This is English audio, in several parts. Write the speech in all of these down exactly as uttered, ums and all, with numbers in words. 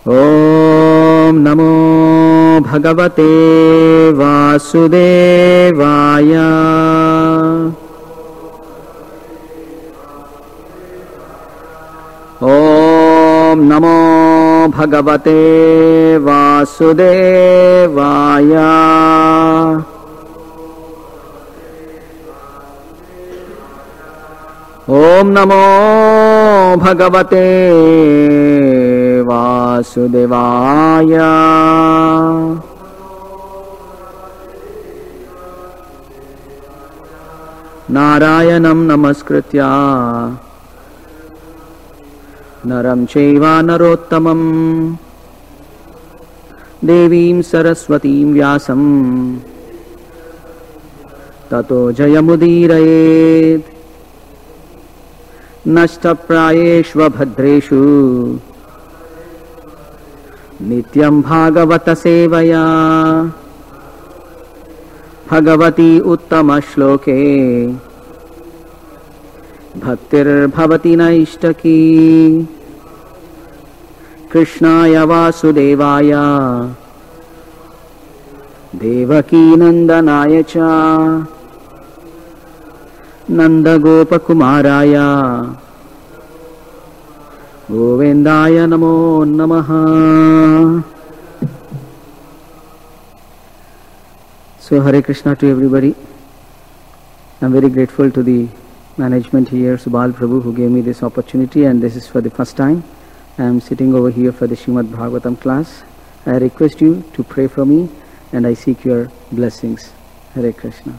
Om Namo Bhagavate Vasudevaya. Om Namo Bhagavate Vasudevaya. Om Namo Bhagavate Vasudevaya. Narayanam Namaskritya Naram Chaiva Narottamam Devim Saraswatim Vyasam Tato Jayamudirayet Nashtaprayeshva Bhadreshu Nityam Bhagavata Sevaya Bhagavati Uttama Shloke Bhaktir Bhavati Naishtaki Krishnaya Vasudevaya Devaki Nandanaya Cha Nanda Gopa Kumaraya Govindaya Namo Namaha. So Hare Krishna to everybody. I'm very grateful to the management here, Subal Prabhu, who gave me this opportunity, and this is for the first time. I'm sitting over here for the Srimad Bhagavatam class. I request you to pray for me and I seek your blessings. Hare Krishna.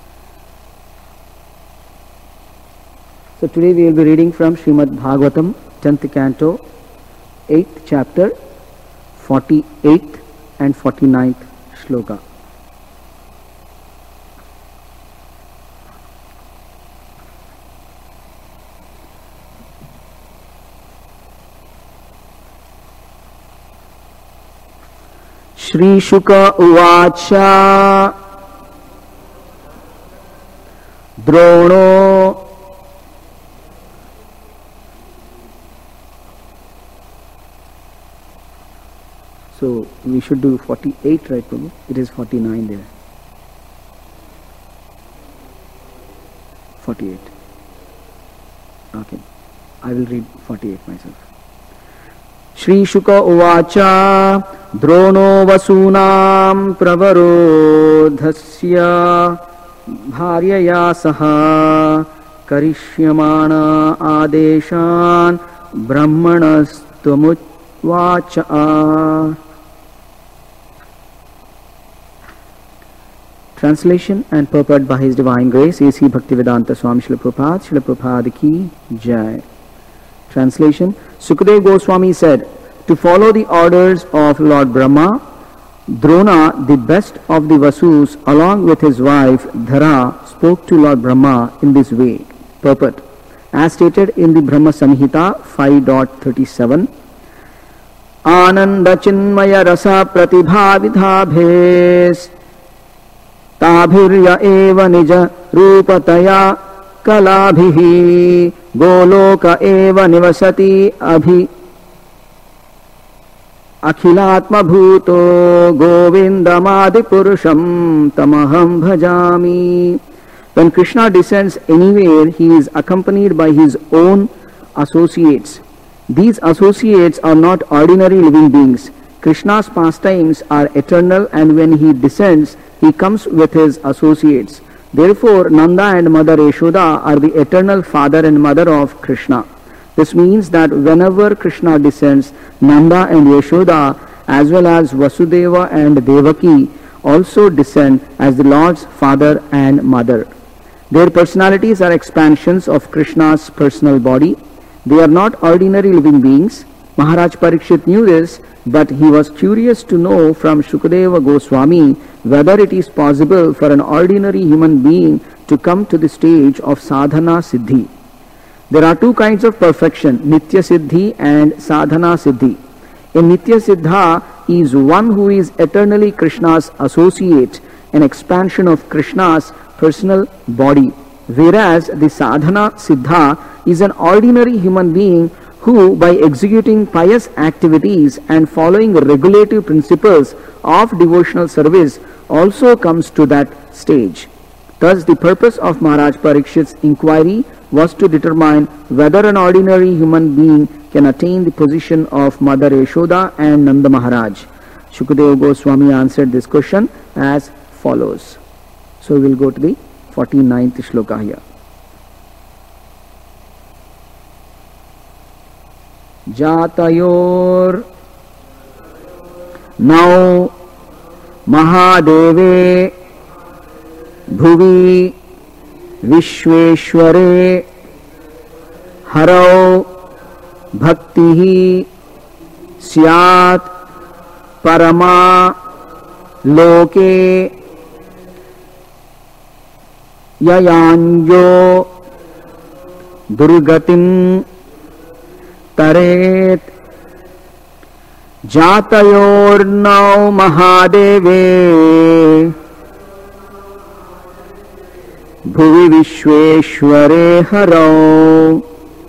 So today we will be reading from Srimad Bhagavatam, tenth canto, eighth chapter, forty-eighth and forty-ninth shloka. Shri Shuka Uvacha Drono So we should do forty-eight, right, Prabhu? It is forty-nine there. forty-eight. Okay. I will read forty-eight myself. Shri Shuka Uvacha Drono Vasunam Pravarodhasya Bharyaya Saha Karishyamana Adeshan Brahmanastamutvacha. Translation and purport by His Divine Grace, A C Bhaktivedanta Swami Srila Prabhupada, Srila Prabhupada Ki Jai. Translation. Sukadeva Goswami said, to follow the orders of Lord Brahma, Drona, the best of the Vasus, along with his wife Dhara, spoke to Lord Brahma in this way. Purport. As stated in the Brahma Samhita five point thirty-seven, Ananda Chinmaya Rasa Pratibha Vidhabhes Tabhirya eva nija rupataya kalabhihi goloka eva nivasati abhi akhilatma bhuto govindamadi purusham tamaham bhajami. When Krishna descends anywhere, he is accompanied by his own associates. These associates are not ordinary living beings. Krishna's pastimes are eternal, and when he descends, he comes with his associates. Therefore, Nanda and Mother Yashoda are the eternal father and mother of Krishna. This means that whenever Krishna descends, Nanda and Yashoda as well as Vasudeva and Devaki also descend as the Lord's father and mother. Their personalities are expansions of Krishna's personal body. They are not ordinary living beings. Maharaj Parikshit knew this, but he was curious to know from Shukadeva Goswami whether it is possible for an ordinary human being to come to the stage of sadhana siddhi. There are two kinds of perfection, Nitya Siddhi and Sadhana Siddhi. A Nitya Siddha is one who is eternally Krishna's associate, an expansion of Krishna's personal body, whereas the Sadhana Siddha is an ordinary human being who by executing pious activities and following regulative principles of devotional service also comes to that stage. Thus the purpose of Maharaj Parikshit's inquiry was to determine whether an ordinary human being can attain the position of Mother Yashoda and Nanda Maharaj. Shukadeva Goswami answered this question as follows. So we will go to the forty-ninth shloka here. Jatayor now Mahadeve Bhuvi Vishweshware Harau Bhaktihi Syat Parama Loke Yayanjo Durgatim Taret Jatayornau Mahadeve Bhuvi Vishweshware Harau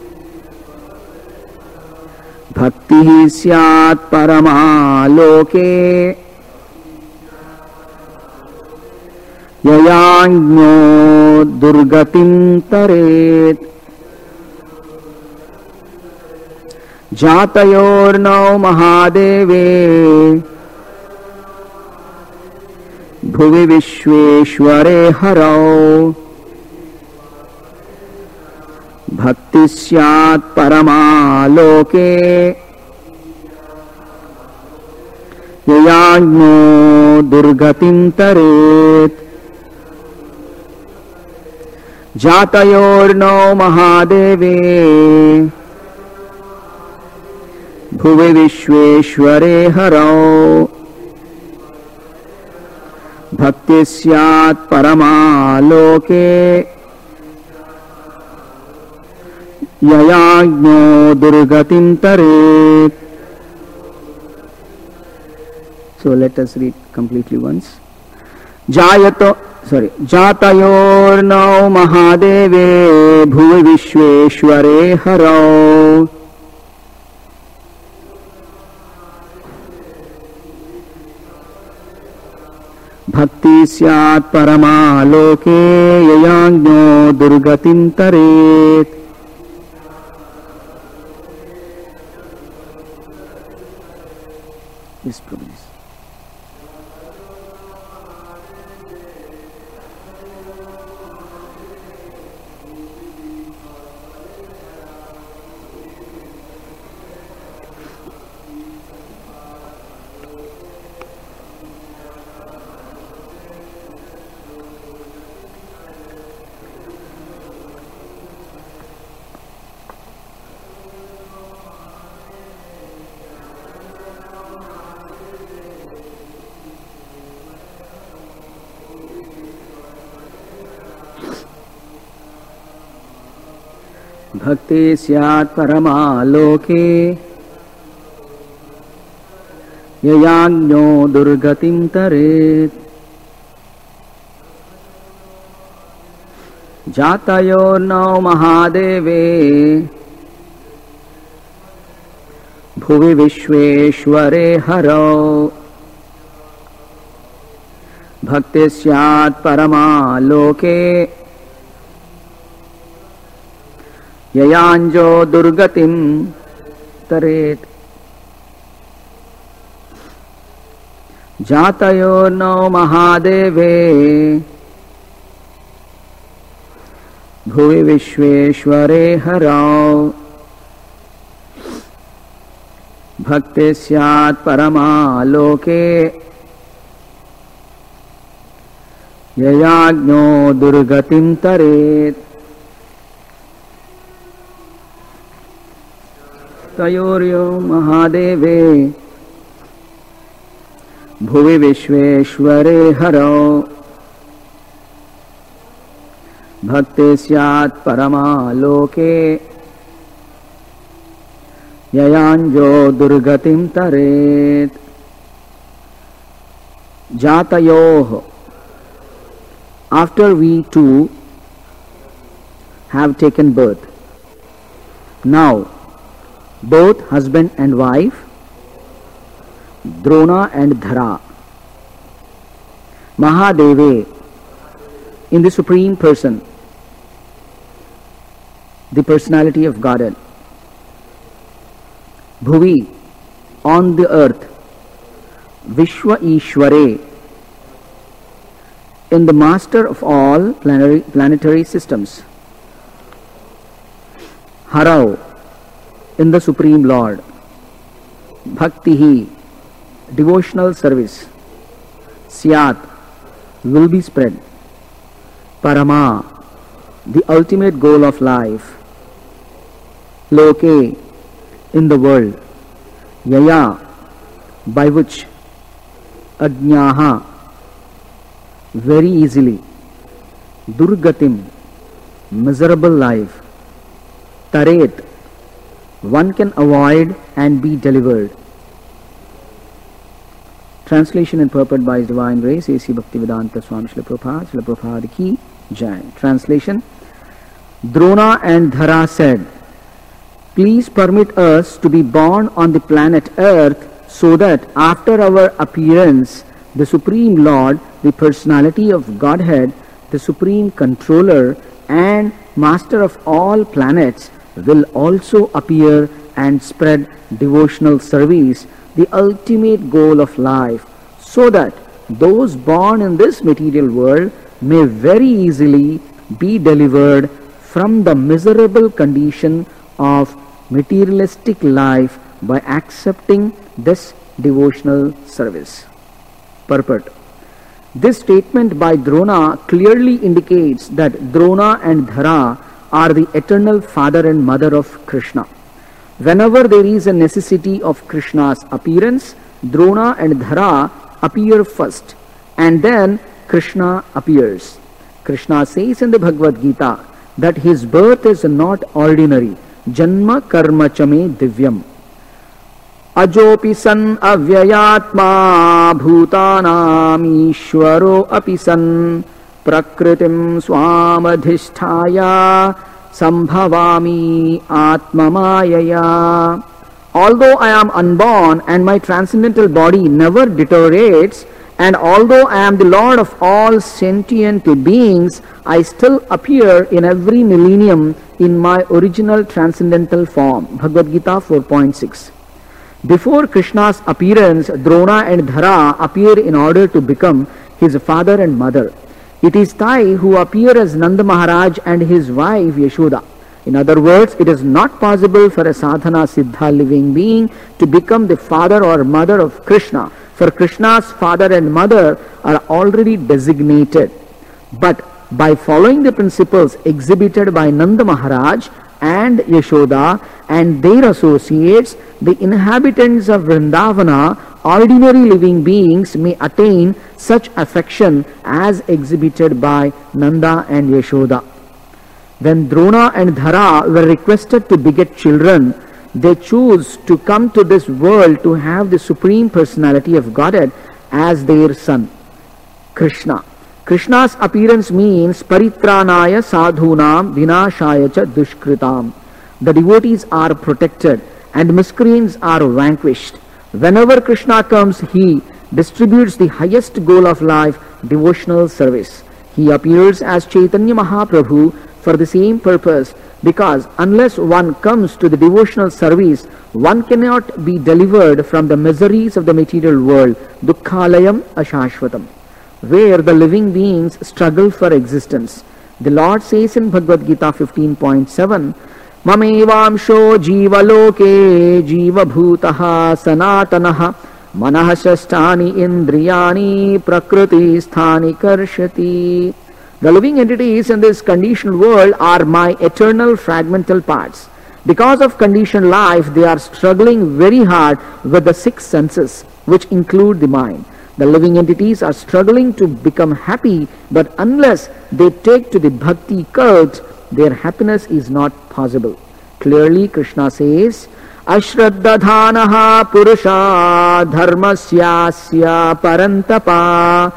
Bhaktihi Syat Parama Loke Yayagno Durgatim Taret Jatayornau Mahadeve Bhuvi Vishweshware Harau Bhakti Syat Parama Loke Yayagno Durgatim Taret Jatayornau Mahadeve Bhuvi Vishweshware Harau Bhakti Syat Parama Loke Yayagno Durgatim Taret. So let us read completely once. Jayato, sorry, Jatayornau Mahadeve Bhuvi Vishweshware Harau Bhakti Syat Parama Loke Yayagno Durgatim Taret. Yes, please. Bhakti Syat Parama Loke Yayagno Durgatim Taret Jatayornau Mahadeve Bhuvi Vishweshware Harau Bhakti Syat Parama Loke Yayanjo Durgatim Taret Jatayornau Mahadeve Bhuvi Vishweshware Harau Bhakti Syat Parama Loke Yayagno Durgatim Taret Tayoryo Mahadeve Bhuvi Vishweshware Harau Bhakti Syat Parama Loke Yayanjo Durgatim Taret. Jatayoh, after we too have taken birth. Now both husband and wife, Drona and Dhara. Mahadeve, in the Supreme Person, the personality of Godhead. Bhuvi, on the earth. Vishwa Ishware, in the master of all planetary, planetary systems. Harau, in the Supreme Lord. Bhaktihi, devotional service. Syat, will be spread. Parama, the ultimate goal of life. Loke, in the world. Yaya, by which. Ajnaha, very easily. Durgatim, miserable life. Taret, one can avoid and be delivered. Translation and purport by His Divine Grace, A C Bhaktivedanta Swami Srila Prabhupada, Srila Prabhupada Ki Jai. Translation. Drona and Dhara said, please permit us to be born on the planet Earth so that after our appearance, the Supreme Lord, the personality of Godhead, the Supreme Controller and Master of all planets will also appear and spread devotional service, the ultimate goal of life, so that those born in this material world may very easily be delivered from the miserable condition of materialistic life by accepting this devotional service. Purport. This statement by Drona clearly indicates that Drona and Dhara are the eternal father and mother of Krishna. Whenever there is a necessity of Krishna's appearance, Drona and Dhara appear first, and then Krishna appears. Krishna says in the Bhagavad Gita that his birth is not ordinary. Janma karma chame divyam. Ajopi san avyayatma bhutanam ishwaro api san prakritim swamadhisthaya sambhavami atmamayaya. Although I am unborn and my transcendental body never deteriorates, and although I am the Lord of all sentient beings, I still appear in every millennium in my original transcendental form. Bhagavad Gita four point six. Before Krishna's appearance, Drona and Dhara appear in order to become his father and mother. It is they who appear as Nanda Maharaj and his wife Yashoda. In other words, it is not possible for a sadhana siddha living being to become the father or mother of Krishna, for Krishna's father and mother are already designated. But by following the principles exhibited by Nanda Maharaj and Yashoda and their associates, the inhabitants of Vrindavana, ordinary living beings, may attain such affection as exhibited by Nanda and Yashoda. When Drona and Dhara were requested to beget children, they chose to come to this world to have the Supreme Personality of Godhead as their son, Krishna. Krishna's appearance means paritranaya sadhunam vinashaya cha dushkritam. The devotees are protected and miscreants are vanquished. Whenever Krishna comes, he distributes the highest goal of life, devotional service. He appears as Chaitanya Mahaprabhu for the same purpose, because unless one comes to the devotional service, one cannot be delivered from the miseries of the material world, dukkhalayam ashashvatam, where the living beings struggle for existence. The Lord says in Bhagavad Gita fifteen point seven, Mamevamsho jiva loke jiva bhutaha sanatanaha manah shasthani indriyani prakriti sthani karshati. The living entities in this conditioned world are my eternal fragmental parts. Because of conditioned life, they are struggling very hard with the six senses, which include the mind. The living entities are struggling to become happy, but unless they take to the bhakti cult, their happiness is not possible. Clearly, Krishna says, Ashraddadhanaha purusha dharmasyasya parantapa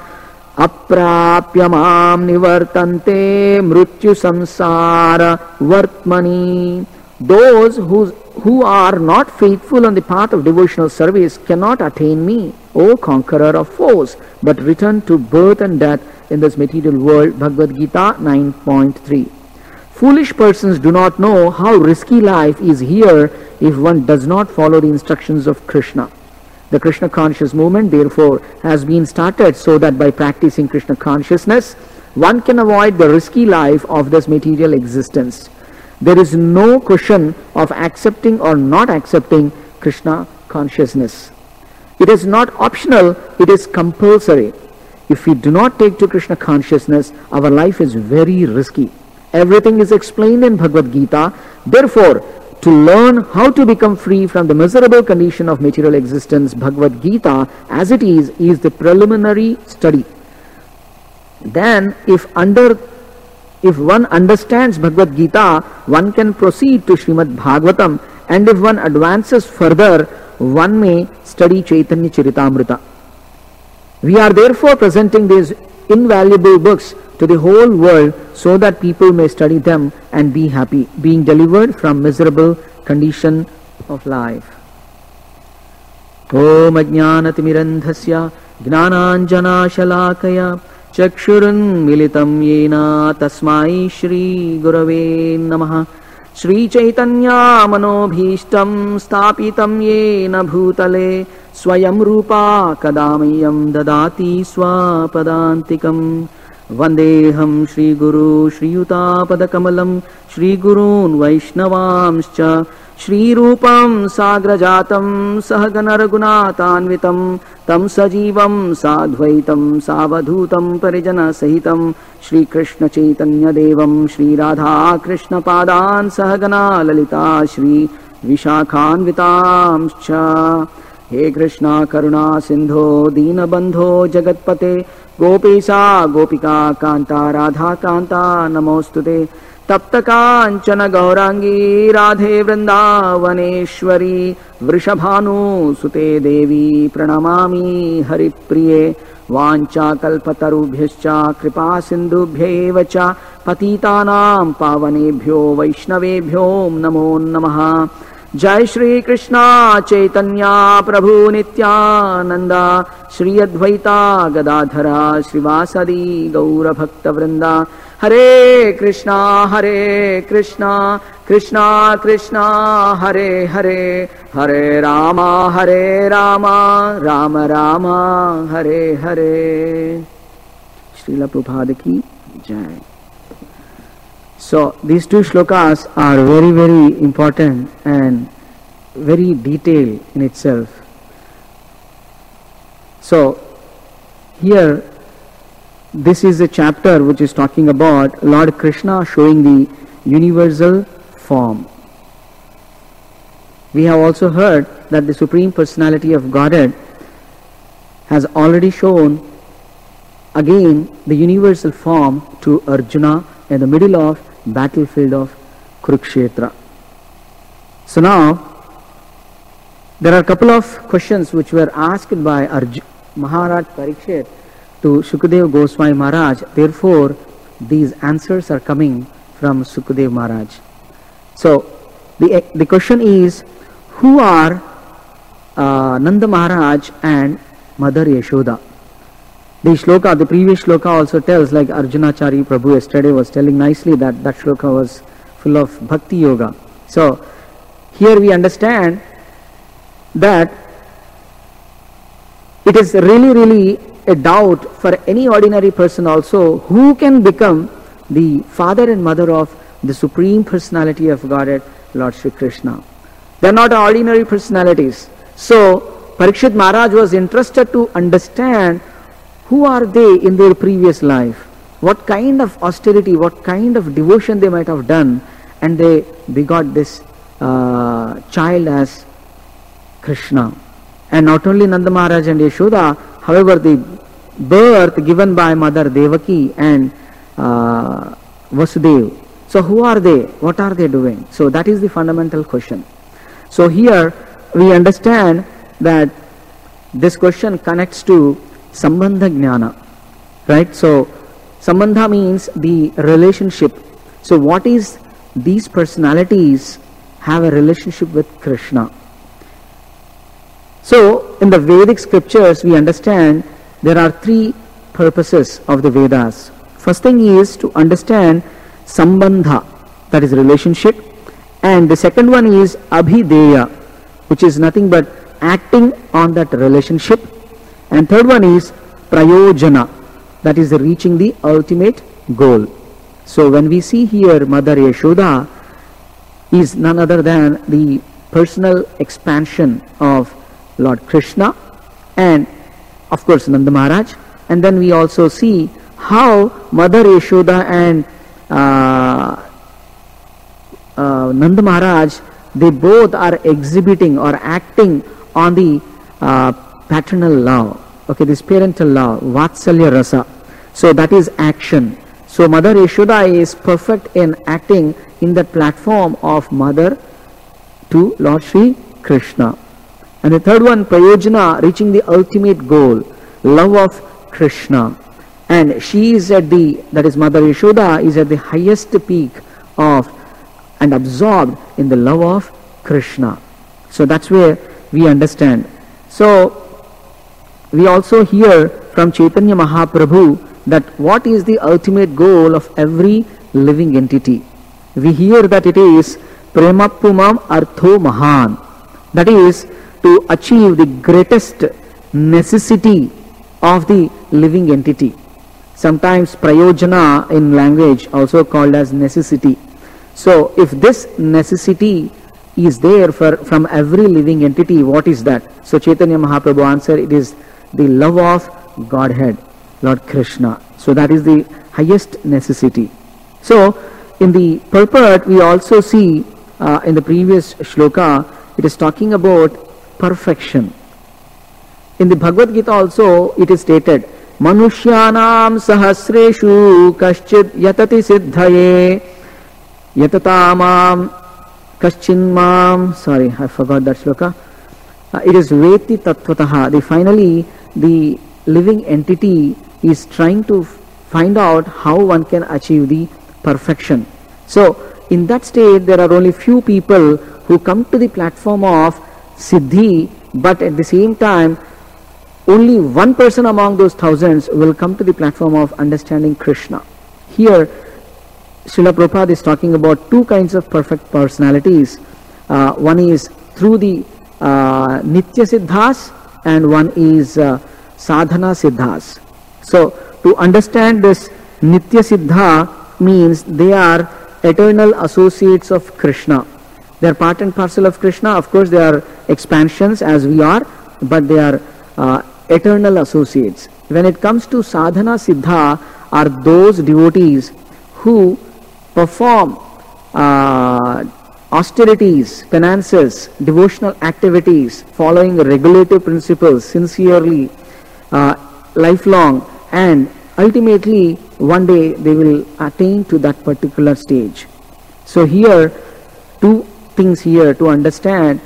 aprapya mam nivartante mrityu samsara vartmani. Those whose who are not faithful on the path of devotional service cannot attain me, O conqueror of foes, but return to birth and death in this material world. Bhagavad Gita nine point three. Foolish persons do not know how risky life is here if one does not follow the instructions of Krishna. The Krishna conscious movement, therefore, has been started so that by practicing Krishna consciousness, one can avoid the risky life of this material existence. There is no question of accepting or not accepting Krishna consciousness. It is not optional, it is compulsory. If we do not take to Krishna consciousness, our life is very risky. Everything is explained in Bhagavad Gita. Therefore, to learn how to become free from the miserable condition of material existence, Bhagavad Gita as it is, is the preliminary study. Then, if under If one understands Bhagavad Gita, one can proceed to Srimad Bhagavatam, and if one advances further, one may study Chaitanya Charitamrita. We are therefore presenting these invaluable books to the whole world so that people may study them and be happy, being delivered from miserable condition of life. Om Ajnanatimirandhasya Gnananjana Shalakaya Chakshurunmilitam yena tasmai Shri Gurave Namaha. Shri Chaitanya Manobhishtam Stapitam yena bhutale Swayam Rupa Kadamayam Dadati Swapadantikam. Vandeham Shri Guru Shri Yuta Padakamalam Shri Gurun Vaishnavamscha Shri Rupam Sagrajatam Sahagana Raghunatanvitam Tam Sajivam Sadhvaitam Savadhutam Parijana Sahitam Shri Krishna Chaitanya Devam Shri Radha Krishna Padan Sahagana Lalita Shri Vishakhanvitamscha. He Krishna Karuna Sindho Dina Bandho Jagatpate Gopesa Gopika Kanta Radha Kanta Namostute. Tapta Kanchana Gaurangi Radhe Vrindavaneshwari Vrishabhanu Sute Devi Pranamami Haripriye. Vancha Kalpatarubhyascha Kripa Sindhubhyevacha Patitanam Pavanebhyo Vaishnavebhyo Namo Namaha. Jai Shri Krishna Chaitanya Prabhu Nityananda Shri Advaita Gadadhara Srivasadi Gaura Bhakta Vrinda. Hare Krishna Hare Krishna Krishna Krishna Hare Hare Hare Rama Hare Rama Rama Rama Hare Hare. Srila Prabhupada ki Jai. So these two shlokas are very very important and very detailed in itself. So here this is a chapter which is talking about Lord Krishna showing the universal form. We have also heard that the Supreme Personality of Godhead has already shown again the universal form to Arjuna in the middle of battlefield of Kurukshetra. So now there are a couple of questions which were asked by Arj- Maharaj Parikshit to Shukadev Goswami Maharaj. Therefore these answers are coming from Sukadev Maharaj. So the, the question is, who are uh, Nanda Maharaj and Mother Yashoda? The shloka, the previous shloka also tells, like Arjunachari Prabhu yesterday was telling nicely, that that shloka was full of bhakti yoga. So here we understand that it is really really a doubt for any ordinary person also, who can become the father and mother of the Supreme Personality of Godhead, Lord Shri Krishna. They are not ordinary personalities. So Parikshit Maharaj was interested to understand who are they in their previous life, what kind of austerity, what kind of devotion they might have done, and they begot this uh, child as Krishna. And not only Nanda Maharaj and Yashoda, however, the birth given by Mother Devaki and uh, Vasudev. So who are they? What are they doing? So that is the fundamental question. So here we understand that this question connects to Sambandha Jnana, right? So Sambandha means the relationship. So what is these personalities have a relationship with Krishna. So, in the Vedic scriptures, we understand there are three purposes of the Vedas. First thing is to understand sambandha, that is relationship, and the second one is abhideya, which is nothing but acting on that relationship, and third one is prayojana, that is reaching the ultimate goal. So when we see here Mother Yashoda is none other than the personal expansion of Lord Krishna and of course Nanda Maharaj, and then we also see how Mother Yashoda and uh, uh, Nanda Maharaj, they both are exhibiting or acting on the uh, paternal love, okay, this parental love, Vatsalya Rasa. So that is action. So Mother Yashoda is perfect in acting in that platform of mother to Lord Sri Krishna. And the third one, Prayojana, reaching the ultimate goal, love of Krishna. And she is at the, that is Mother Yashoda, is at the highest peak of and absorbed in the love of Krishna. So that's where we understand. So we also hear from Chaitanya Mahaprabhu that what is the ultimate goal of every living entity. We hear that it is Premapumam Artho Mahan, that is to achieve the greatest necessity of the living entity. Sometimes prayojana in language also called as necessity. So if this necessity is there for from every living entity, what is that? So Chaitanya Mahaprabhu answered, it is the love of Godhead, Lord Krishna. So that is the highest necessity. So in the purport we also see uh, in the previous shloka, it is talking about perfection. In the Bhagavad Gita also it is stated, Manushyanam sahasreshu kaschid yatati siddhaye yatatamam kaschinmam, sorry, I forgot that shloka. Uh, it is veti tattvataha. The finally the living entity is trying to find out how one can achieve the perfection. So in that state there are only few people who come to the platform of siddhi, but at the same time only one person among those thousands will come to the platform of understanding Krishna. Here Srila Prabhupada is talking about two kinds of perfect personalities. Uh, one is through the uh, Nitya Siddhas and one is uh, Sadhana Siddhas. So to understand this, Nitya Siddha means they are eternal associates of Krishna. They are part and parcel of Krishna. Of course they are expansions as we are, but they are uh, eternal associates. When it comes to Sadhana Siddha, are those devotees who perform uh, austerities, penances, devotional activities, following regulative principles sincerely, uh, lifelong, and ultimately one day they will attain to that particular stage. So here, two things here to understand.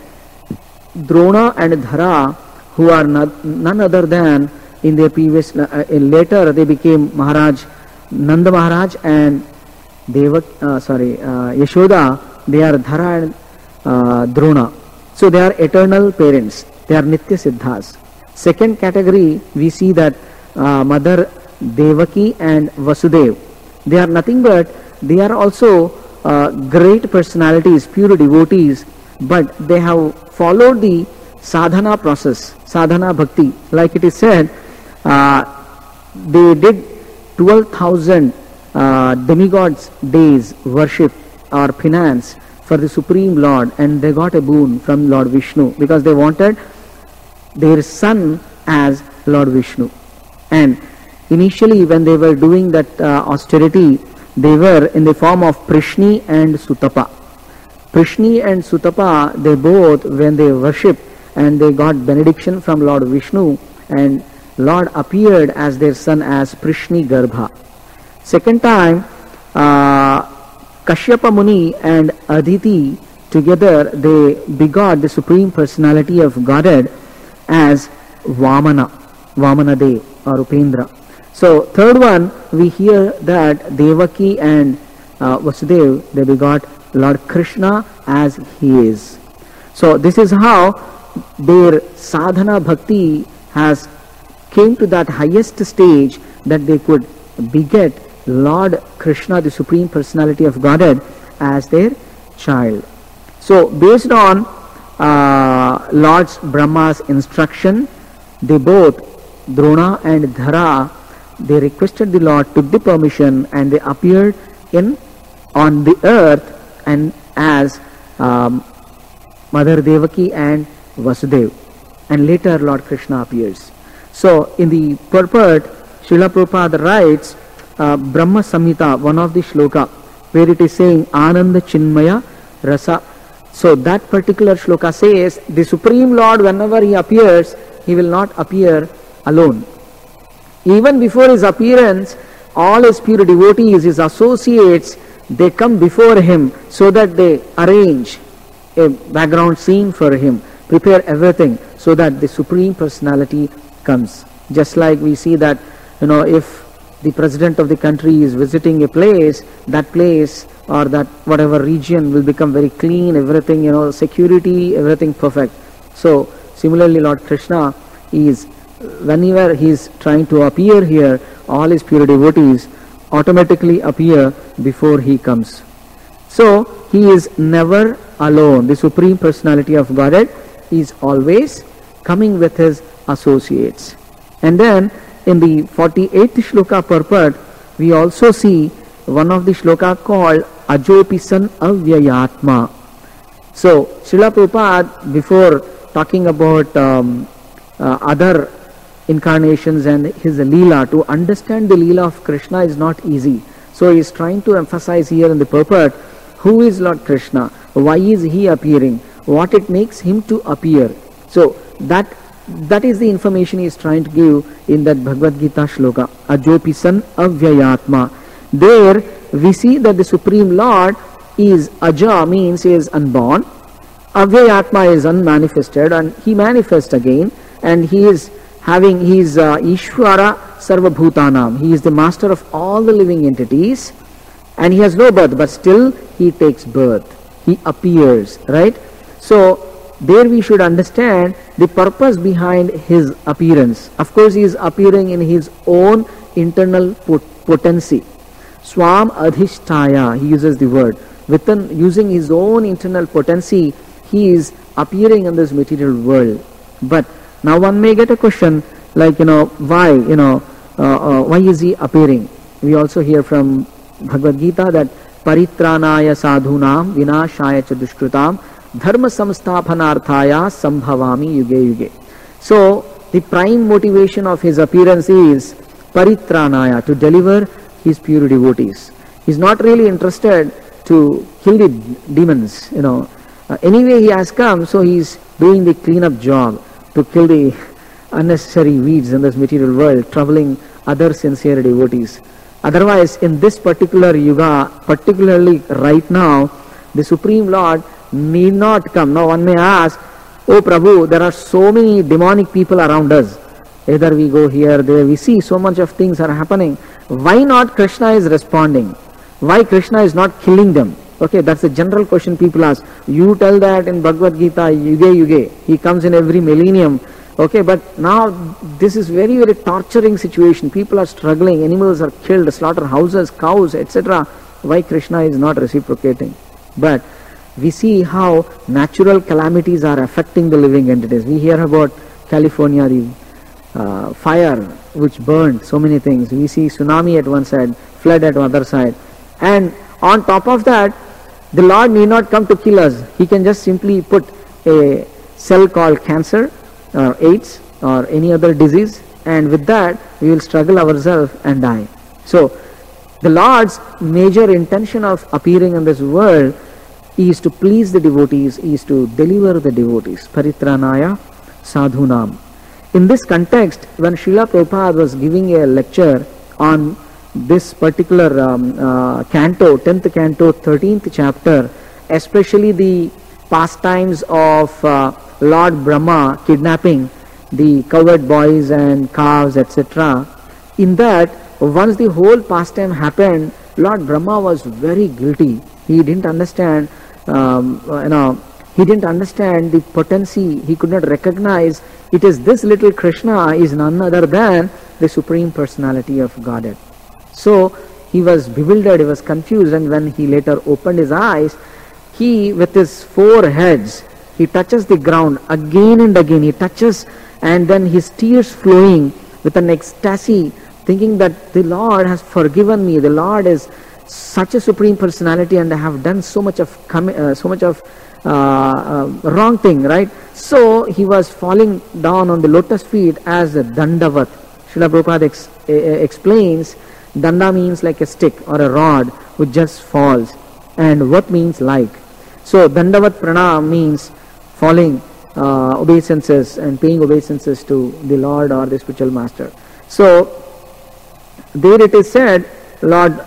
Drona and Dhara, who are not, none other than in their previous, uh, later they became Maharaj, Nanda Maharaj and Devak, uh, sorry, uh, Yashoda, they are Dhara and uh, Drona. So they are eternal parents. They are Nitya Siddhas. Second category, we see that uh, Mother Devaki and Vasudev, they are nothing but, they are also uh, great personalities, pure devotees, but they have followed the sadhana process, sadhana bhakti. Like it is said, uh, they did twelve thousand uh, demigods days worship or penance for the Supreme Lord, and they got a boon from Lord Vishnu because they wanted their son as Lord Vishnu. And initially when they were doing that uh, austerity, they were in the form of Prishni and Sutapa. Prishni and Sutapa, they both, when they worship and they got benediction from Lord Vishnu, and Lord appeared as their son as Prishni Garbha. Second time, uh, Kashyapa Muni and Aditi together, they begot the Supreme Personality of Godhead as Vamana, Vamana Dev or Upendra. So third one, we hear that Devaki and uh, Vasudev, they begot Lord Krishna as he is. So this is how their sadhana bhakti has came to that highest stage that they could beget Lord Krishna, the Supreme Personality of Godhead, as their child. So based on uh, Lord Brahma's instruction, they both, Drona and Dhara, they requested the Lord, took the permission, and they appeared in on the earth and as um, Mother Devaki and Vasudev, and later Lord Krishna appears. So in the purport, Srila Prabhupada writes uh, Brahma Samhita, one of the shloka, where it is saying Ananda Chinmaya Rasa. So that particular shloka says the Supreme Lord, whenever he appears, he will not appear alone. Even before his appearance, all his pure devotees, his associates, they come before him so that they arrange a background scene for him, prepare everything so that the Supreme Personality comes. Just like we see that, you know, if the president of the country is visiting a place, that place or that whatever region will become very clean, everything, you know, security, everything perfect. So similarly, Lord Krishna is, whenever he is trying to appear here, all his pure devotees automatically appear before he comes. So he is never alone. The Supreme Personality of Godhead is always coming with his associates. And then in the forty-eighth shloka purport, we also see one of the shloka called Ajopisan Avyayatma. So Srila Prabhupada, before talking about um, uh, other incarnations and his Leela, to understand the Leela of Krishna is not easy. So he is trying to emphasize here in the purport, who is Lord Krishna? Why is he appearing? What it makes him to appear? So that that is the information he is trying to give in that Bhagavad Gita shloka, Ajopisan Avyayatma. There we see that the Supreme Lord is Aja, means he is unborn. Avyayatma is unmanifested, and he manifests again, and he is having, he is uh, Ishvara Sarvabhutanam. He is the master of all the living entities, and he has no birth, but still he takes birth. He appears, right? So there we should understand the purpose behind his appearance. Of course, he is appearing in his own internal pot- potency. Swam adhishtaya, he uses the word. Within using his own internal potency, he is appearing in this material world. But now one may get a question like, you know, why, you know, uh, uh, why is he appearing? We also hear from Bhagavad Gita that paritranaya sadhunam vinashaya cha dushkrutam dharma samsthapanarthaya sambhavami yuge yuge. So the prime motivation of his appearance is paritranaya, to deliver his pure devotees. He is not really interested to kill the demons, you know. Uh, anyway, he has come, so he is doing the clean-up job to kill the unnecessary weeds in this material world, troubling other sincere devotees. Otherwise, in this particular yuga, particularly right now, the Supreme Lord need not come. Now one may ask, oh Prabhu, there are so many demonic people around us. Either we go here, there, we see so much of things are happening. Why not Krishna is responding? Why Krishna is not killing them? Okay, that's the general question people ask. You tell that in Bhagavad Gita, yuge yuge, he comes in every millennium. Okay, but now this is very, very torturing situation. People are struggling, animals are killed, slaughterhouses, cows, et cetera. Why Krishna is not reciprocating? But we see how natural calamities are affecting the living entities. We hear about California, the uh, fire which burned so many things. We see tsunami at one side, flood at the other side. And on top of that, the Lord need not come to kill us. He can just simply put a cell called cancer, or AIDS, or any other disease, and with that we will struggle ourselves and die. So the Lord's major intention of appearing in this world is to please the devotees, is to deliver the devotees. Paritranaya sadhunam. In this context, when Srila Prabhupada was giving a lecture on this particular um, uh, canto, tenth canto, thirteenth chapter, especially the pastimes of uh, Lord Brahma kidnapping the cowherd boys and calves, et cetera. In that, once the whole pastime happened, Lord Brahma was very guilty. He didn't understand, um, you know, he didn't understand the potency. He could not recognize it is this little Krishna is none other than the Supreme Personality of Godhead. So he was bewildered, he was confused, and when he later opened his eyes, he, with his four heads, he touches the ground again and again. He touches, and then his tears flowing with an ecstasy, thinking that the Lord has forgiven me. The Lord is such a Supreme Personality, and I have done so much of uh, so much of uh, uh, wrong thing, right? So he was falling down on the lotus feet as a Dandavat. Srila Prabhupada ex uh, explains, Danda means like a stick or a rod which just falls, and what means like. So Dandavat Pranam means falling uh, obeisances and paying obeisances to the Lord or the spiritual master. So there it is said, Lord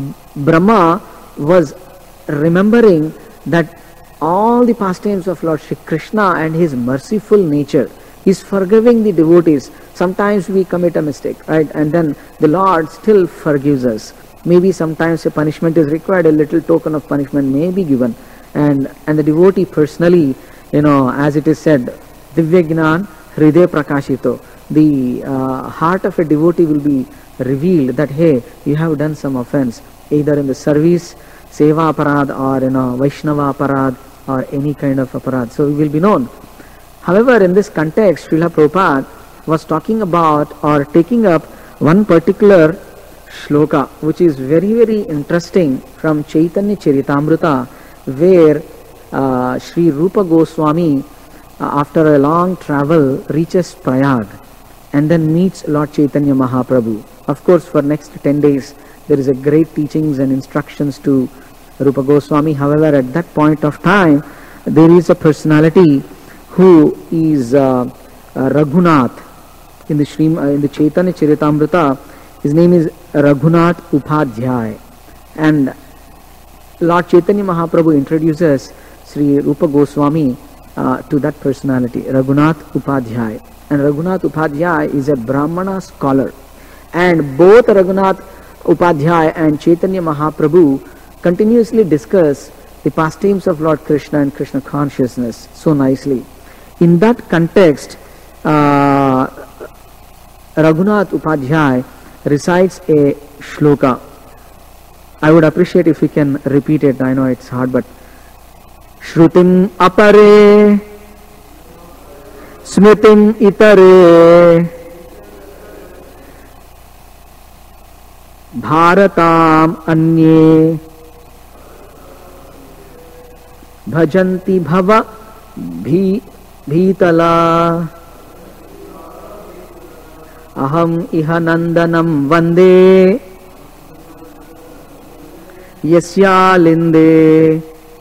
Brahma was remembering that all the pastimes of Lord Shri Krishna and his merciful nature. He's forgiving the devotees. Sometimes we commit a mistake, right? And then the Lord still forgives us. Maybe sometimes a punishment is required, a little token of punishment may be given. And and the devotee personally, you know, as it is said, Divya Gnan Hriday Prakashito. The uh, heart of a devotee will be revealed that, hey, you have done some offense, either in the service, Seva Aparad, or, you know, Vaishnava Aparad, or any kind of Aparad. So it will be known. However, in this context, Srila Prabhupada was talking about or taking up one particular shloka, which is very, very interesting from Chaitanya Charitamrita, where uh, Sri Rupa Goswami, uh, after a long travel, reaches Prayag and then meets Lord Chaitanya Mahaprabhu. Of course, for next ten days, there is a great teachings and instructions to Rupa Goswami. However, at that point of time, there is a personality who is uh, uh, Raghunath in the Shri, uh, in the Chaitanya Charitamrita. His name is Raghunath Upadhyay, and Lord Chaitanya Mahaprabhu introduces Sri Rupa Goswami uh, to that personality, Raghunath Upadhyay. And Raghunath Upadhyay is a Brahmana scholar, and both Raghunath Upadhyay and Chaitanya Mahaprabhu continuously discuss the pastimes of Lord Krishna and Krishna consciousness so nicely. In that context, uh, Raghunath Upadhyay recites a shloka. I would appreciate if we can repeat it. I know it's hard, but Shrutim apare Smritim itare Bharatam anye Bhajanti bhava bhi bhitala Aham iha nandanam vande Yasya linde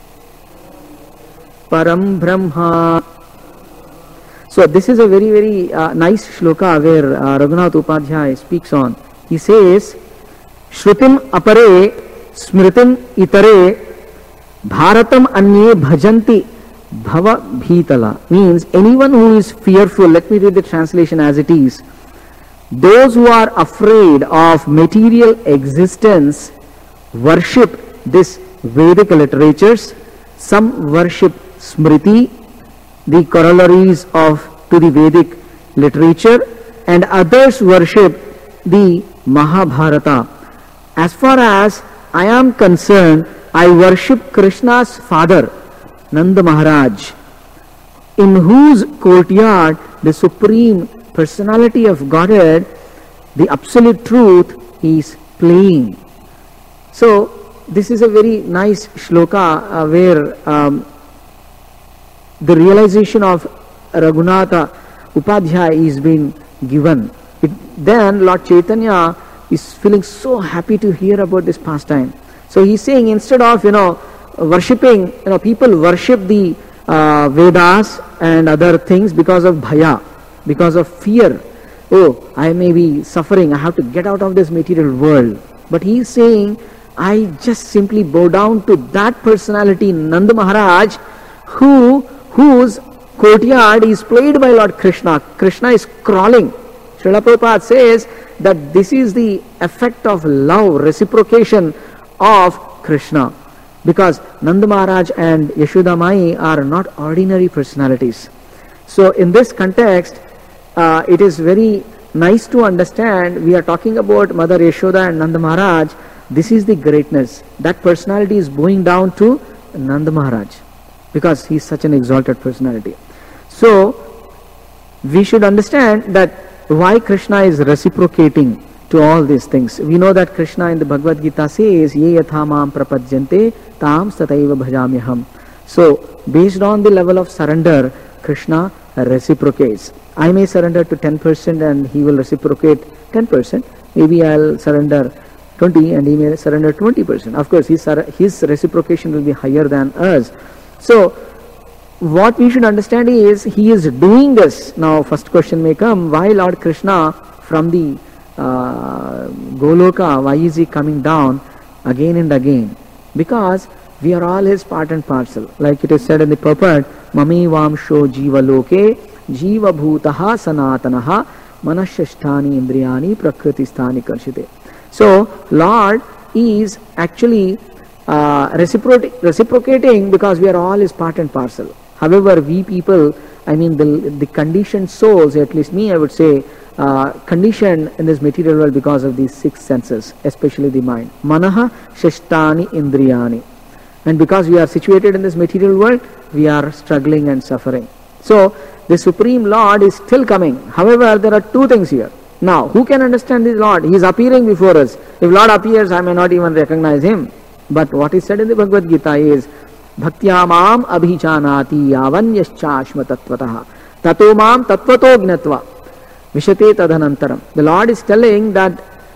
Param Brahma. So this is a very, very uh, nice shloka where uh, Raghunath Upadhyay speaks on. He says, Shrutim apare smritim itare Bharatam anye bhajanti bhava bhitala. Means anyone who is fearful, let me read the translation as it is. Those who are afraid of material existence worship this Vedic literatures. Some worship Smriti, the corollaries of to the Vedic literature, and others worship the Mahabharata. As far as I am concerned, I worship Krishna's father, Nanda Maharaj, in whose courtyard the Supreme Personality of Godhead, the Absolute Truth, is playing. So this is a very nice shloka uh, where um, the realization of Raghunatha Upadhyay is being given. It, then Lord Chaitanya is feeling so happy to hear about this pastime. So he's saying, instead of, you know, worshipping, you know, people worship the uh, Vedas and other things because of bhaya, because of fear. Oh, I may be suffering, I have to get out of this material world. But he's saying, I just simply bow down to that personality, Nanda Maharaj, who whose courtyard is played by Lord Krishna. Krishna is crawling. Srila Prabhupada says that this is the effect of love, reciprocation of Krishna. because Nanda Maharaj and Yashoda Mai are not ordinary personalities. So in this context, uh, it is very nice to understand, we are talking about Mother Yashoda and Nanda Maharaj. This is the greatness. That personality is bowing down to Nanda Maharaj because he is such an exalted personality. So we should understand that why Krishna is reciprocating to all these things. We know that Krishna in the Bhagavad Gita says, Ye yatha mam prapadyante tam sataiva bhajamyaham. So based on the level of surrender, Krishna reciprocates. I may surrender to ten percent and he will reciprocate ten percent. Maybe I'll surrender twenty and he may surrender twenty percent. Of course, his, his reciprocation will be higher than us. So what we should understand is, he is doing this. Now first question may come, why Lord Krishna from the uh, Goloka, why is he coming down again and again? Because we are all his part and parcel. Like it is said in the purport, Mami Vamsho Jiva Loke Jiva Bhutaha Sanatanaha Manashashtani Indriyani Prakritisthani Karshite. So Lord is actually uh, recipro- reciprocating because we are all his part and parcel. However, we people, I mean the, the conditioned souls, at least me I would say, uh, conditioned in this material world because of these six senses, especially the mind. Manaha Shashtani Indriyani. And because we are situated in this material world, we are struggling and suffering. So the Supreme Lord is still coming. However, there are two things here. Now, who can understand this Lord? He is appearing before us. If Lord appears, I may not even recognize him. But what is said in the Bhagavad Gita is, Bhaktya mam abhijanati yavanyaschashma tattvataha tato mam tattvato gnatva vishate tadhanantaram. The Lord is telling that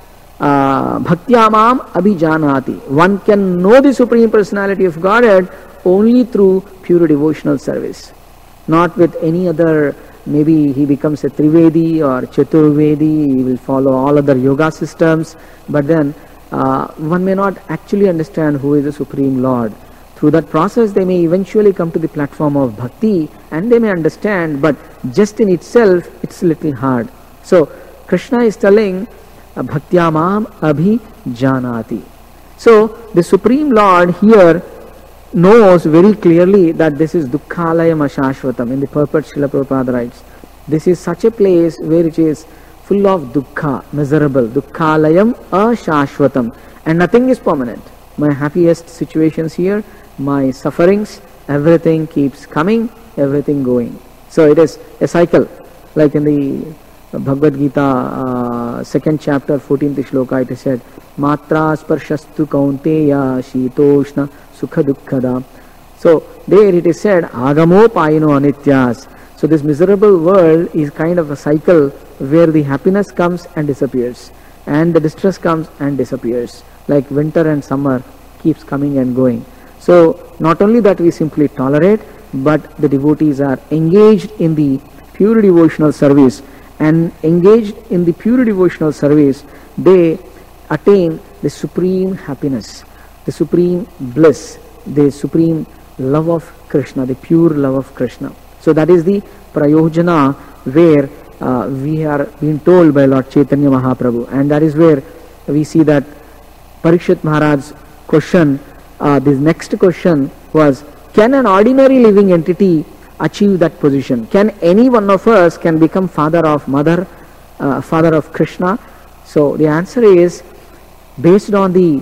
uh, Bhaktya mam abhijanati. One can know the Supreme Personality of Godhead only through pure devotional service. Not with any other, maybe he becomes a Trivedi or Chaturvedi, he will follow all other yoga systems, but then uh, one may not actually understand who is the Supreme Lord. Through that process they may eventually come to the platform of bhakti and they may understand, but just in itself it's a little hard. So Krishna is telling, Bhaktya mam abhi janati. So the Supreme Lord here knows very clearly that this is Dukkhalayam Ashashvatam. In the purport, Srila Prabhupada writes, this is such a place where it is full of dukkha, miserable. Dukkhalayam Ashashvatam. And nothing is permanent. My happiest situations here, my sufferings, everything keeps coming, everything going. So it is a cycle. Like in the Bhagavad Gita, uh, second chapter, fourteenth shloka, it is said, Matra sparshastu kaunteya shitoshna sukha dukkhada. So there it is said, Agamo payino anityas. So this miserable world is kind of a cycle where the happiness comes and disappears, and the distress comes and disappears. Like winter and summer keeps coming and going. So not only that we simply tolerate, but the devotees are engaged in the pure devotional service, and engaged in the pure devotional service, they attain the supreme happiness, the supreme bliss, the supreme love of Krishna, the pure love of Krishna. So that is the prayojana where uh, we are being told by Lord Chaitanya Mahaprabhu, and that is where we see that Parikshit Maharaj's question, uh, this next question was, can an ordinary living entity achieve that position? Can any one of us can become father of mother, uh, father of Krishna? So the answer is, based on the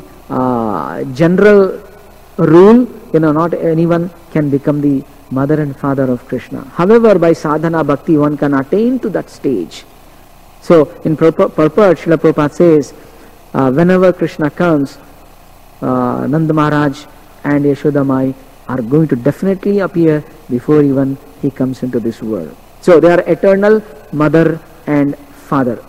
uh, general rule, you know, not anyone can become the mother and father of Krishna. However, by sadhana bhakti, one can attain to that stage. So in purport, Srila Prabhupada says, uh, whenever Krishna comes, uh, Nanda Maharaj and Yashoda Mai are going to definitely appear before even he comes into this world. So they are eternal mother and father.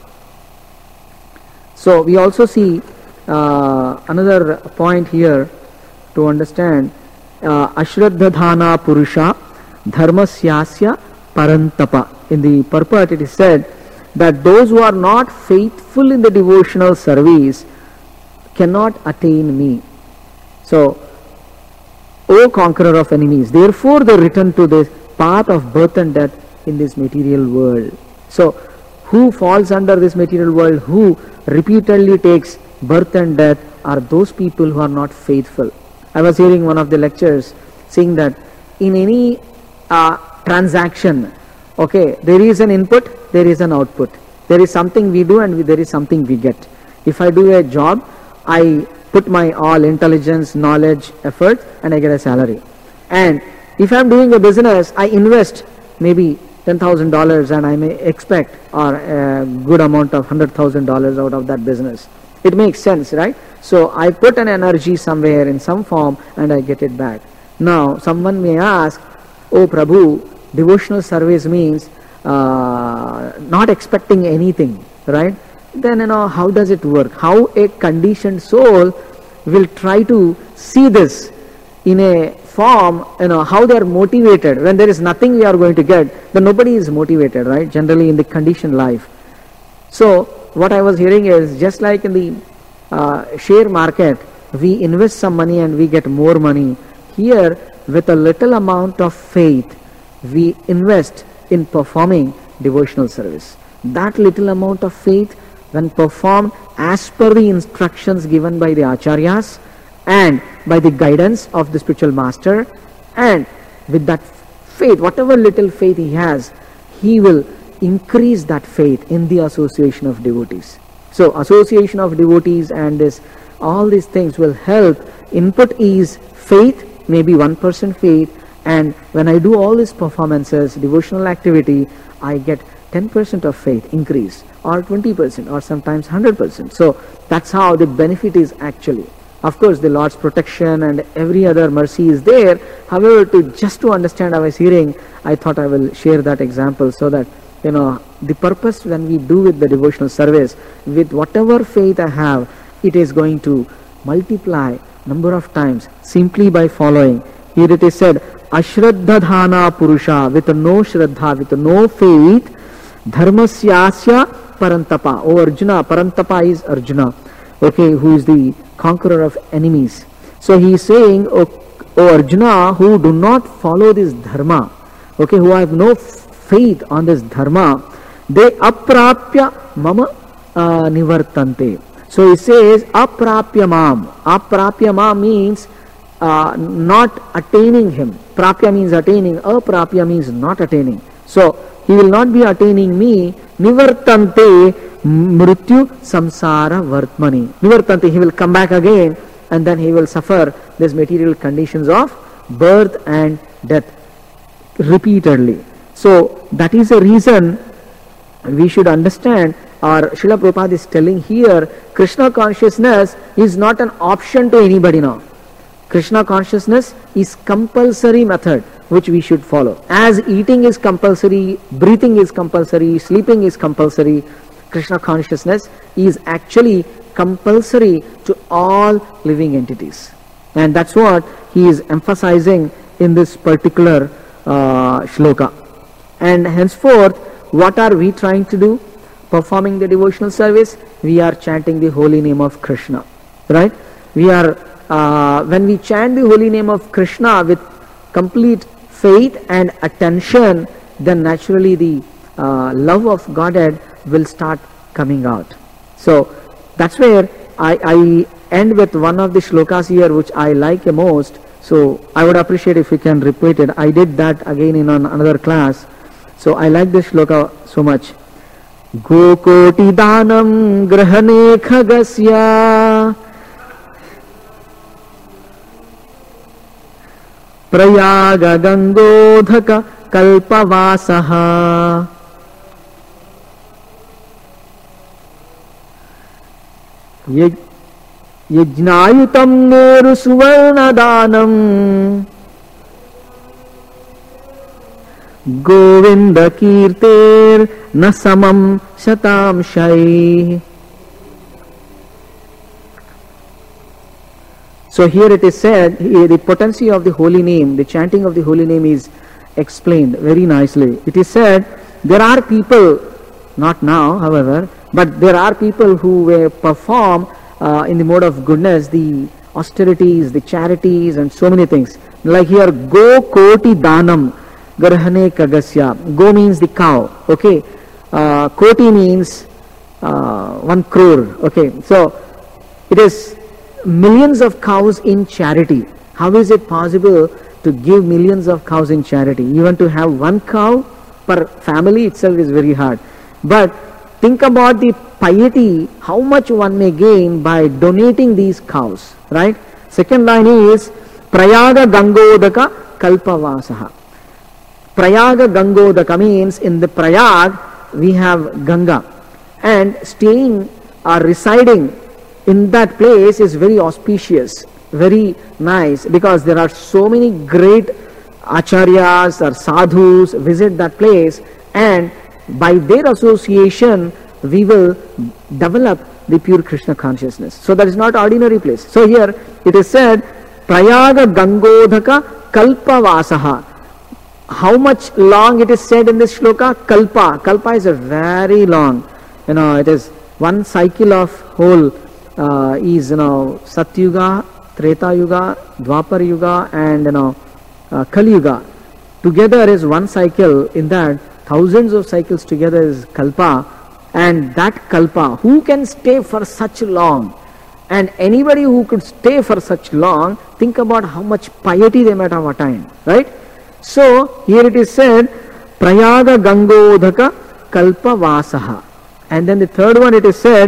So we also see uh, another point here to understand, uh, Ashraddhadhana Purusha Dharmasyasya Parantapa. In the purport it is said that those who are not faithful in the devotional service cannot attain me. So, O conqueror of enemies, therefore they return to the path of birth and death in this material world. So, who falls under this material world, who repeatedly takes birth and death, are those people who are not faithful. I was hearing one of the lectures saying that in any uh, transaction, okay, there is an input, there is an output. There is something we do and we, there is something we get. If I do a job, I put my all intelligence, knowledge, effort, and I get a salary. And if I am doing a business, I invest maybe ten thousand dollars and I may expect or a good amount of one hundred thousand dollars out of that business. It makes sense, right? So I put an energy somewhere in some form and I get it back. Now someone may ask, oh Prabhu, devotional service means uh, not expecting anything, right? Then, you know, how does it work? How a conditioned soul will try to see this in a form, you know, how they are motivated. When there is nothing we are going to get, then nobody is motivated, right? Generally in the conditioned life. So what I was hearing is, just like in the uh, share market, we invest some money and we get more money. Here, with a little amount of faith, we invest in performing devotional service. That little amount of faith, when performed as per the instructions given by the acharyas and by the guidance of the spiritual master, and with that faith, whatever little faith he has, he will increase that faith in the association of devotees. So association of devotees and this, all these things will help. Input is faith, maybe one percent faith, and when I do all these performances, devotional activity, I get ten percent of faith increase, or twenty percent, or sometimes one hundred percent. So that's how the benefit is actually. Of course, the Lord's protection and every other mercy is there. However, to just to understand, I was hearing, I thought I will share that example so that, you know, the purpose when we do with the devotional service, with whatever faith I have, it is going to multiply number of times simply by following. Here it is said, Ashraddha dhana purusha, with no shraddha, with no faith, dharmasyasya parantapa. Oh Arjuna, parantapa is Arjuna, okay, who is the conqueror of enemies. So he is saying, oh, oh Arjuna, who do not follow this dharma, okay, who have no faith on this dharma, they aprapya mama uh, nivartante. So he says, aprapya mam. Aprapya mam means uh, not attaining him. Prapya means attaining. Aprapya means not attaining. So he will not be attaining me. Nivartante mrityu samsara vartmani. Nivartante, he will come back again and then he will suffer these material conditions of birth and death repeatedly. So that is the reason we should understand, or Srila Prabhupada is telling here, Krishna consciousness is not an option to anybody now. Krishna consciousness is compulsory method which we should follow. As eating is compulsory, breathing is compulsory, sleeping is compulsory, Krishna consciousness is actually compulsory to all living entities. And that's what he is emphasizing in this particular uh, shloka. And henceforth, what are we trying to do? Performing the devotional service, we are chanting the holy name of Krishna, right? We are, uh, when we chant the holy name of Krishna with complete faith and attention, then naturally the uh, love of Godhead will start coming out. So that's where I, I end with one of the shlokas here which I like the most. So I would appreciate if you can repeat it. I did that again in an, another class. So I like this shloka so much. Gokoti danam grahane khagasya prayaga gangodhaka kalpavasaha yajnayutam neru suvarna danam Govinda kirter nasamam shatam shai. So here it is said, the potency of the holy name, the chanting of the holy name is explained very nicely. It is said, there are people, not now however, but there are people who will perform uh, in the mode of goodness the austerities, the charities and so many things. Like here, go koti danam. Garhane kagasya. Go means the cow. Okay. Uh, koti means uh, one crore. Okay. So it is millions of cows in charity. How is it possible to give millions of cows in charity? Even to have one cow per family itself is very hard. But think about the piety, how much one may gain by donating these cows, right? Second line is Prayaga Gangodaka Kalpavasaha. Prayaga Gangodaka means in the Prayag we have Ganga, and staying or residing in that place is very auspicious, very nice, because there are so many great acharyas or sadhus visit that place, and by their association we will develop the pure Krishna consciousness. So that is not ordinary place. So here it is said Prayaga Gangodaka Kalpavasaha. How much long it is said in this shloka? Kalpa. Kalpa is a very long, you know, it is one cycle of whole uh, is, you know, Satyuga, Treta Yuga, Dwapar Yuga, and, you know, uh, Kali Yuga. Together is one cycle. In that, thousands of cycles together is Kalpa. And that Kalpa, who can stay for such long? And anybody who could stay for such long, think about how much piety they might have attained, right? So, here it is said, Prayaga Gangodaka Kalpa Vasaha. And then the third one it is said,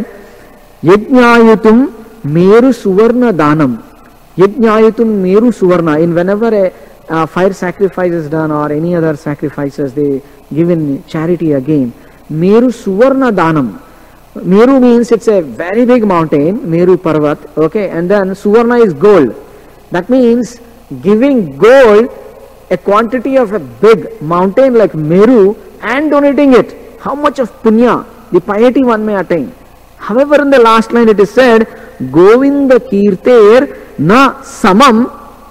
Yajnayutum Meru Suvarna Danam. Yajnayutum Meru Suvarna. In whenever a uh, fire sacrifice is done or any other sacrifices, they give in charity again. Meru Suvarna Danam. Meru means it's a very big mountain, Meru Parvat, okay, and then Suvarna is gold. That means giving gold, a quantity of a big mountain like Meru, and donating it. How much of punya, the piety one may attain. However, in the last line it is said, Govinda Kirter na samam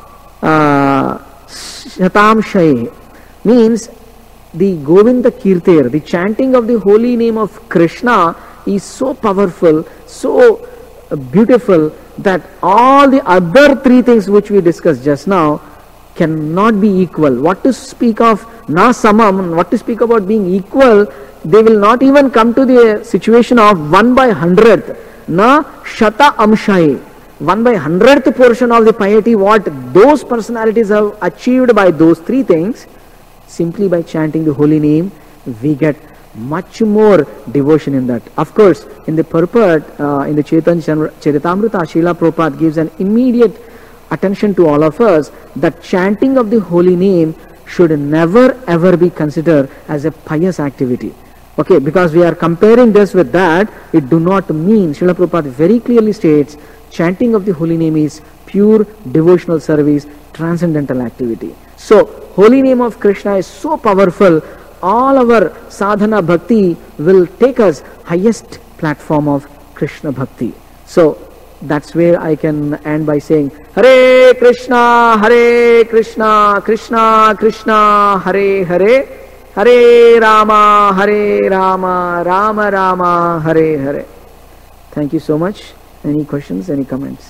uh, shatam shaye. Means the Govinda Kirter, the chanting of the holy name of Krishna is so powerful, so beautiful, that all the other three things which we discussed just now cannot be equal. What to speak of na samam, what to speak about being equal, they will not even come to the situation of one by hundredth. Na shata amshai. One by hundredth portion of the piety, what those personalities have achieved by those three things, simply by chanting the holy name, we get much more devotion in that. Of course, in the purport, uh, in the Chaitanya Charitamrita, Srila Prabhupada gives an immediate attention to all of us that chanting of the holy name should never ever be considered as a pious activity. Okay, because we are comparing this with that, it do not mean, Srila Prabhupada very clearly states, chanting of the holy name is pure devotional service, transcendental activity. So, holy name of Krishna is so powerful, all our sadhana bhakti will take us highest platform of Krishna bhakti. So, that's where I can end by saying, Hare Krishna, Hare Krishna, Krishna Krishna, Hare Hare, Hare Rama, Hare Rama, Rama Rama, Hare Hare. Thank you so much. Any questions, any comments?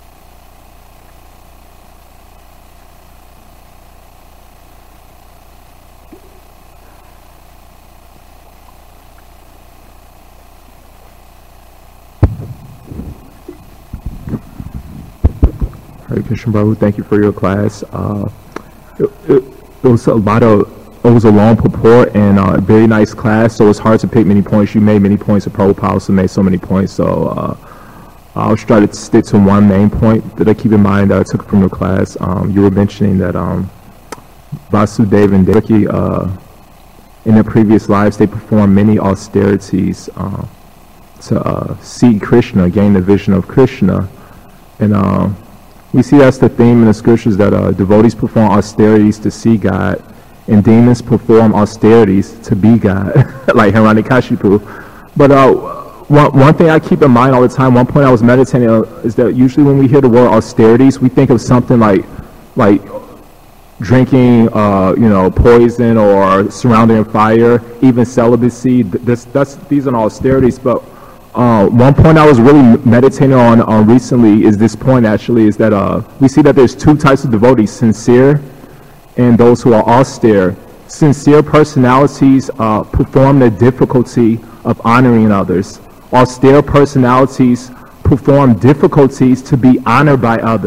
Hare Krishna Prabhu, thank you for your class. Uh, it, it, it was a lot of, it was a long purport and a uh, very nice class, so it's hard to pick many points. You made many points, and Prabhupada also made so many points, so uh, I'll try to stick to one main point that I keep in mind that I took from your class. Um, you were mentioning that um, Vasudeva and Devaki, uh, in their previous lives, they performed many austerities uh, to uh, see Krishna, gain the vision of Krishna, and uh, we see that's the theme in the scriptures, that uh, devotees perform austerities to see God, and demons perform austerities to be God, like Hiranyakashipu. But uh, one, one thing I keep in mind all the time, one point I was meditating on, is that usually when we hear the word austerities, we think of something like like drinking, uh, you know, poison or surrounding in fire, even celibacy. This, that's, these are austerities, but Uh, one point I was really meditating on uh, recently is this point actually, is that uh, we see that there's two types of devotees, sincere and those who are austere. Sincere personalities uh, perform the difficulty of honoring others. Austere personalities perform difficulties to be honored by others.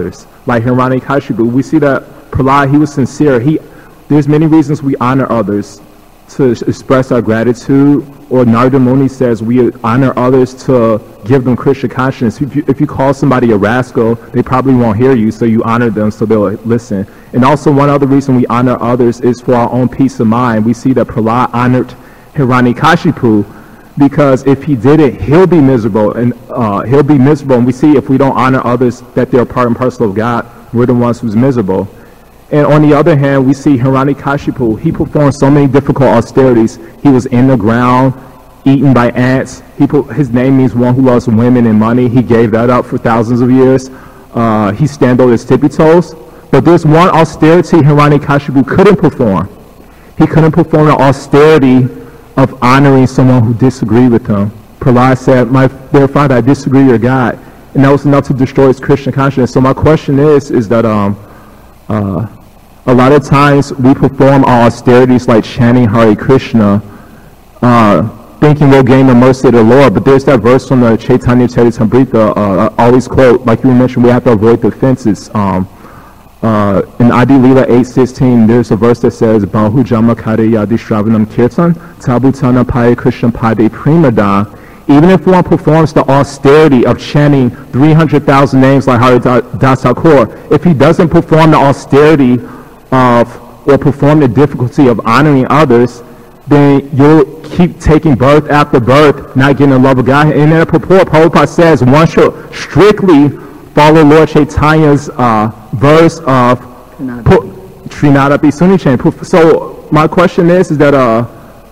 like Hiranyakashipu. We see that Prahlad, he was sincere. He, there's many reasons we honor others to express our gratitude, or Narada Muni says we honor others to give them Krishna consciousness. If you, if you call somebody a rascal, they probably won't hear you, so you honor them so they'll listen. And also one other reason we honor others is for our own peace of mind. We see that Prahlad honored Hiranyakashipu because if he didn't, he'll be miserable, and uh, he'll be miserable. And we see if we don't honor others that they're part and parcel of God, we're the ones who's miserable. And on the other hand, we see Hiranyakashipu. He performed so many difficult austerities. He was in the ground, eaten by ants. He put, his name means one who loves women and money. He gave that up for thousands of years. Uh, he stand on his tippy toes. But there's one austerity Hiranyakashipu couldn't perform. He couldn't perform the austerity of honoring someone who disagreed with him. Prahlad said, "My dear father, I disagree with your God," and that was enough to destroy his Krishna consciousness. So my question is, is that um, uh, a lot of times we perform our austerities like chanting Hare Krishna, uh, thinking we'll gain the mercy of the Lord. But there's that verse from the Chaitanya Charitamrita, uh, I always quote, like you mentioned, we have to avoid the offenses. Um, Uh, in Adi Leela eight sixteen, there's a verse that says, Bahu Jama Kare Yadi Shravanam Kirtan, Tabutana Paya Krishna Pade Primada. Even if one performs the austerity of chanting three hundred thousand names like Haridas Thakur, if he doesn't perform the austerity of, or perform the difficulty of honoring others, then you'll keep taking birth after birth, not getting the love of God. And in the purport, Prabhupada says one should strictly follow Lord Chaitanya's uh, verse of Trinadapi Sunichan. So my question is, is that uh,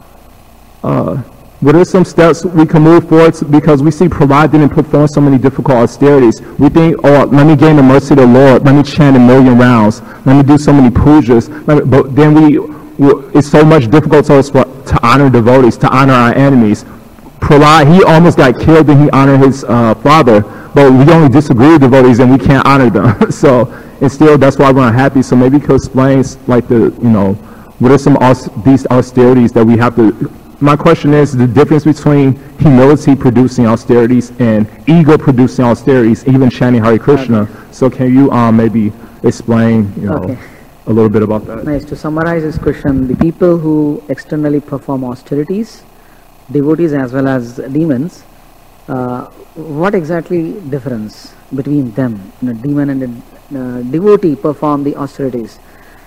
uh, what are some steps we can move forward to, because we see Prahlad didn't perform so many difficult austerities. We think, oh, let me gain the mercy of the Lord, let me chant a million rounds, let me do so many pujas, me, but then we, we, it's so much difficult to us to honor devotees, to honor our enemies. Prahlad, he almost got killed and he honored his uh, father, but we only disagree with devotees and we can't honor them. So, and still, that's why we're unhappy. So maybe you could explain, like, the, you know, what are some aus- these austerities that we have to. My question is the difference between humility producing austerities and ego producing austerities, even chanting Hare Krishna. Okay. So can you um, maybe explain, you know, okay. a little bit about that? Nice. To summarize this question, the people who externally perform austerities, devotees as well as demons, uh, what exactly difference between them? You know, demon and a uh, devotee perform the austerities.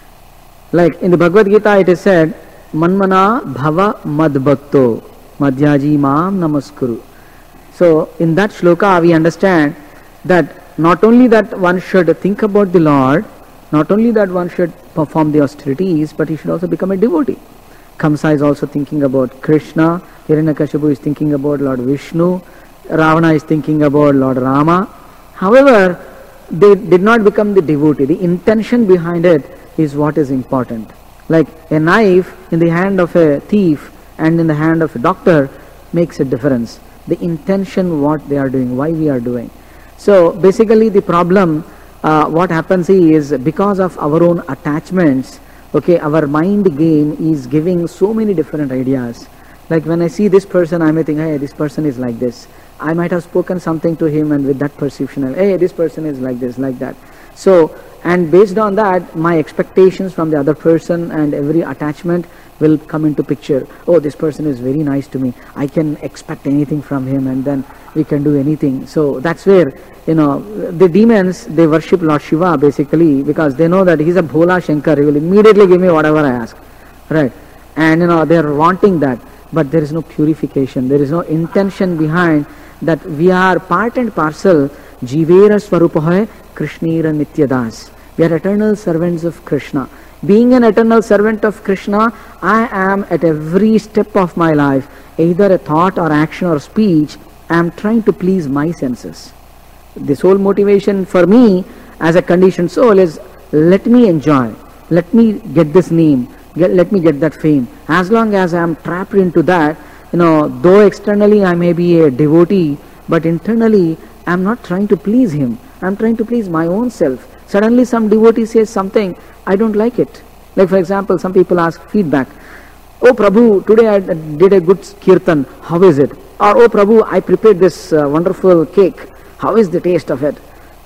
Like in the Bhagavad Gita, it is said, Manmana bhava madbhakto madhyaji maam namaskuru. So in that shloka we understand that not only that one should think about the Lord, not only that one should perform the austerities, but he should also become a devotee. Kamsa is also thinking about Krishna, Hiranyakashipu is thinking about Lord Vishnu, Ravana is thinking about Lord Rama. However, they did not become the devotee. The intention behind it is what is important. Like a knife in the hand of a thief and in the hand of a doctor makes a difference. The intention, what they are doing, why we are doing. So basically the problem, uh, what happens is because of our own attachments, okay, our mind game is giving so many different ideas. Like when I see this person, I may think, hey, this person is like this. I might have spoken something to him and with that perception, hey, this person is like this, like that. So, and based on that, my expectations from the other person and every attachment will come into picture. Oh, this person is very nice to me. I can expect anything from him and then we can do anything. So that's where, you know, the demons, they worship Lord Shiva basically because they know that he's a Bhola Shankar. He will immediately give me whatever I ask. Right? And, you know, they're wanting that. But there is no purification. There is no intention behind that we are part and parcel. Jivera Swarupahoy Krishnira Nityadas. We are eternal servants of Krishna. Being an eternal servant of Krishna, I am at every step of my life, either a thought or action or speech, I am trying to please my senses. The sole motivation for me as a conditioned soul is let me enjoy, let me get this name, get, let me get that fame. As long as I am trapped into that, you know, though externally I may be a devotee, but internally I am not trying to please him. I am trying to please my own self. Suddenly some devotee says something, I don't like it. Like for example, some people ask feedback. Oh Prabhu, today I did a good kirtan, how is it? Or oh Prabhu, I prepared this uh, wonderful cake, how is the taste of it?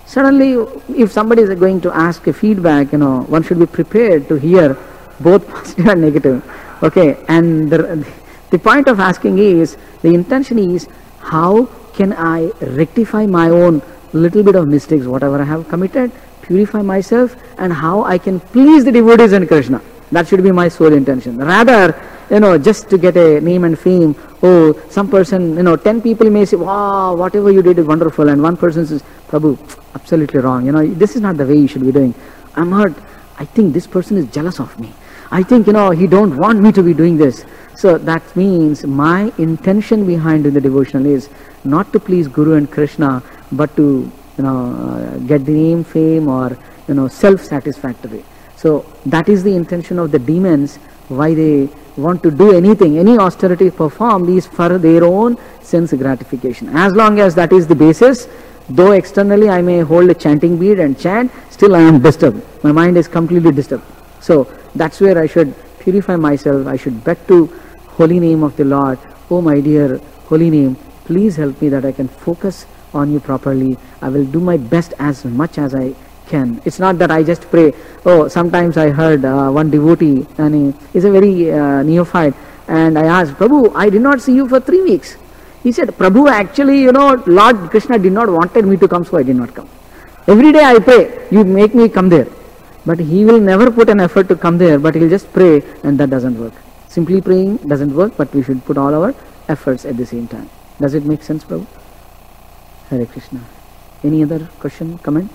Suddenly, if somebody is going to ask a feedback, you know, one should be prepared to hear both positive and negative. Okay, and the, the point of asking is, the intention is, how can I rectify my own little bit of mistakes, whatever I have committed, purify myself, and how I can please the devotees and Krishna. That should be my sole intention. Rather, you know, just to get a name and fame, oh, some person, you know, ten people may say, wow, whatever you did is wonderful, and one person says, Prabhu, absolutely wrong, you know, this is not the way you should be doing. I'm hurt. I think this person is jealous of me. I think, you know, he don't want me to be doing this. So that means my intention behind doing the devotional is not to please Guru and Krishna, but to, you know, uh, get the name, fame, or, you know, self-satisfactory. So that is the intention of the demons, why they want to do anything, any austerity performed is for their own sense gratification. As long as that is the basis, though externally I may hold a chanting bead and chant, still I am disturbed. My mind is completely disturbed. So that's where I should purify myself. I should beg to holy name of the Lord. Oh my dear holy name, please help me that I can focus on you properly. I will do my best as much as I can. It's not that I just pray. Oh, sometimes I heard uh, one devotee, and he is a very uh, neophyte, and I asked, Prabhu, I did not see you for three weeks. He said, Prabhu, actually, you know, Lord Krishna did not wanted me to come, so I did not come. Every day I pray, you make me come there. But he will never put an effort to come there, but he will just pray, and that doesn't work. Simply praying doesn't work, but we should put all our efforts at the same time. Does it make sense, Prabhu? Hare Krishna. Any other question, comment?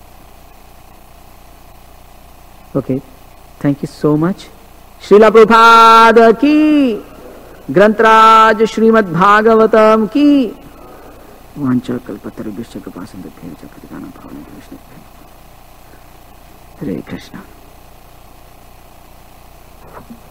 Okay, thank you so much. Srila Prabhupada ki, Grantraj Srimad Bhagavatam ki, Vancha Kalpatarubhishya Kripasindabhya Chakratikana Bhavana Krishna. Hare Krishna.